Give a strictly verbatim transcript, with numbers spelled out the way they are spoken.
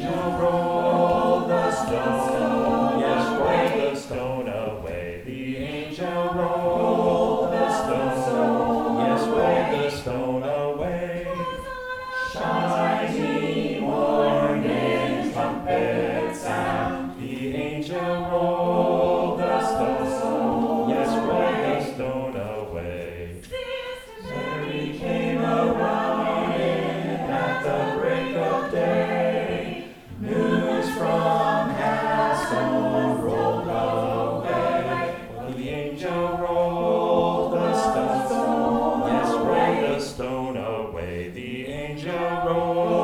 angel rolled the stone, yes, rolled the stone away. The angel rolled the stone, yes, rolled the stone away. Shiny morning trumpet sound, the angel rolled the stone, yes, rolled the stone away. Mary came a-running at the break of day, news from Hailstone rolled away. Well, the angel rolled the stone, yes, rolled the stone away. The angel rolled